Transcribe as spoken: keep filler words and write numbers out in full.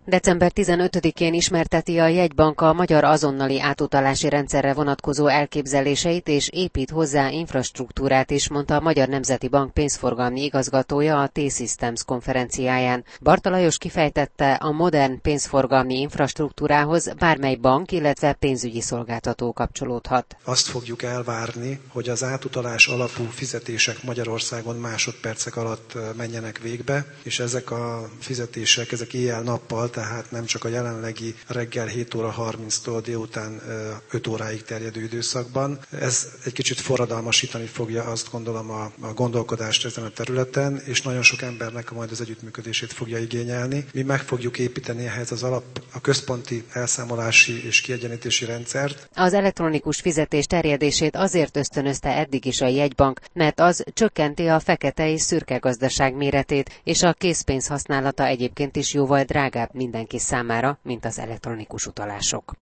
december tizenötödikén ismerteti a jegybank a magyar azonnali átutalási rendszerre vonatkozó elképzeléseit és épít hozzá infrastruktúrát is, mondta a Magyar Nemzeti Bank pénzforgalmi igazgatója a T-Systems konferenciáján. Barta Lajos kifejtette, a modern pénzforgalmi infrastruktúrához bármely bank, illetve pénzügyi szolgáltató kapcsolódhat. Azt fogjuk elvárni, hogy az átutalás alapú fizetések Magyarországon másodpercek alatt menjenek végbe, és ezek a fizetések, ezek éjjel-nappal, tehát nem csak a jelenlegi reggel hét óra harminctól délután öt óráig terjedő időszakban. Ez egy kicsit forradalmasítani fogja, azt gondolom, a, a gondolkodást ezen a területen, és nagyon sok embernek majd az együttműködését fogja igényelni. Mi meg fogjuk építeni ehhez az alap, a központi elszámolási és kiegyenítési rendszert. Az elektronikus fizetés terjedését azért ösztönözte eddig is a jegybank, mert az csökkenti a fekete és szürke gazdaság méretét, és a készpénz használata egyébként is jóval drágább mindenki számára, mint az elektronikus utalások.